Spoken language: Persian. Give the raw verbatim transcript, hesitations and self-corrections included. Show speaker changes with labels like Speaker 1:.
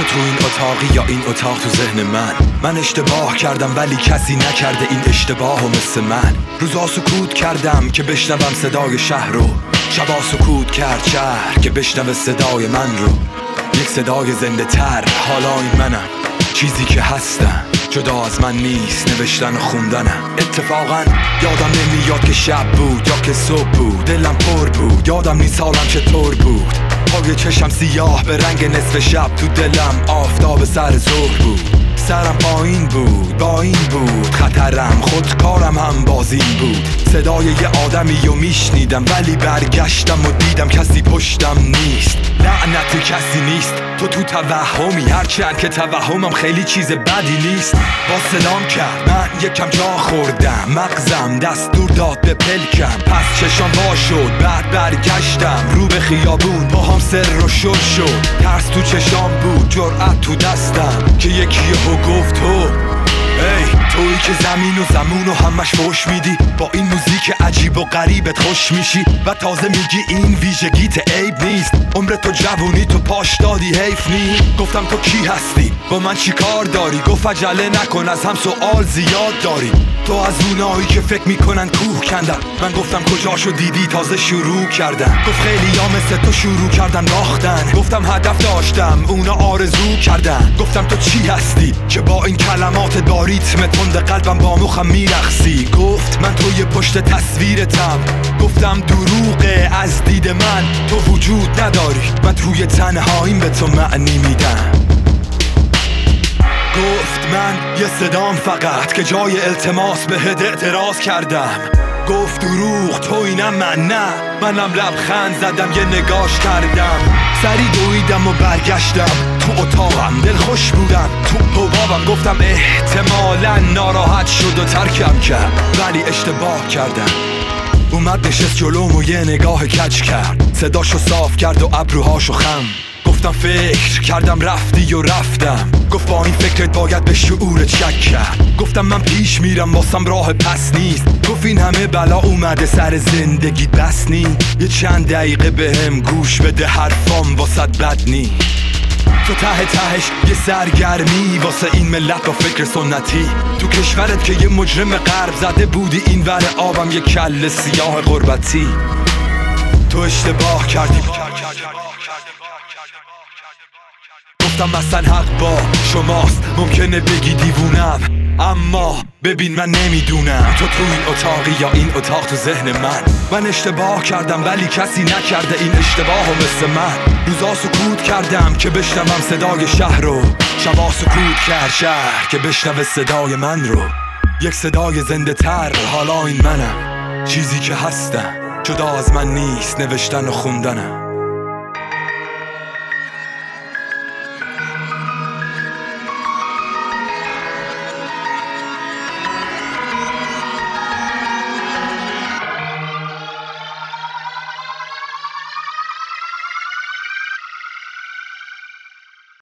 Speaker 1: تو این اتاقی یا این اتاق تو ذهن من. من اشتباه کردم ولی کسی نکرده این اشتباهو مثل من. روزا سکوت کردم که بشنوم صدای شهر رو، شبا سکوت کرد شهر که بشنوه صدای من رو. یک صدای زنده تر، حالا این منم، چیزی که هستم جدا از من نیست، نوشتن و خوندنم. اتفاقا یادم نمیاد که شب بود یا که صبح بود، دلم پر بود، یادم نیست حالم چطور بود. پای چشم سیاه به رنگ نصف شب، تو دلم آفتاب سر ظهر بود. سرم پایین بود، با این بود خطرم، خودکارم هم بازین بود. صدای یه آدمی رو میشنیدم ولی برگشتم و دیدم کسی پشتم نیست. لعنت کسی نیست، تو تو توهمی، هرچند که توهمم خیلی چیز بدی نیست. با صدام کرد، من یکم جا خوردم، مغزم دستور داد به پلکم. پس چشام وا شد، بعد برگشتم رو به خیابون، با هم سر و شل شد. ترس تو چشام بود، جرأت تو دستم که یکی یهو گفت تو ای تویی که زمین و زمون و همش فوش میدی، با این موزیک عجیب و غریبت خوش میشی و تازه میگی این ویژگیت عیب نیست. عمر تو جوونی تو پاش دادی، حیف نی. گفتم تو کی هستی، با من چی کار داری؟ گفت عجله نکن، از هم سوال زیاد داری. تو از اونایی که فکر میکنن کوه کندن. من گفتم کجاشو دیدی، تازه شروع کردم. گفت خیلی ها مثل تو شروع کردن باختن. گفتم هدف داشتم، اونا آرزو کردن. گفتم تو چی هستی که با این کلمات با ریتم تند قلبم با مخم میرقصی؟ گفت من توی پشت تصویرتم. گفتم دروغه، از دید من تو وجود نداری، من توی تنهاییم به تو معنی میدم. گفت من یه صدام فقط که جای التماس بهت اعتراض کردم. گفت دروغ تو اینم من نه، منم لبخند زدم یه نگاش کردم. سری دویدم و برگشتم تو اتاقم، دل خوش بودم تو حبابم. گفتم احتمالا ناراحت شد و ترکم کرد، ولی اشتباه کردم. اومد نشست جلوم و یه نگاه کج کرد، صداشو صاف کرد و ابروهاشو خم. گفتم فکر کردم رفتی و رفتم. گفت با این فکرت باید به شعورت شک کرد. گفتم من پیش میرم، واسم راه پس نیست. گفت این همه بلا اومده سر زندگی بس نی. یه چند دقیقه بهم گوش بده، حرفام واسط بد نی. تو ته تهش یه سرگرمی واسه این ملت با فکر سنتی. تو کشورت که یه مجرم غرب زده بودی این ور آبم یه کل سیاه غربتی. تو اشتباه کردی. گفتم مثلا حق با شماست، ممکنه بگی دیوونم، اما ببین من نمیدونم تو تو این اتاقی یا این اتاق تو ذهن من. من اشتباه کردم ولی کسی نکرده این اشتباهو مثل من. روزا سکوت کردم که بشنوم صدای شهر رو، شبا سکوت کرد شهر که بشنوه صدای من رو. یک صدای زنده تر، حالا این منم، چیزی که هستم جدا از من نیست، نوشتن و خوندنم.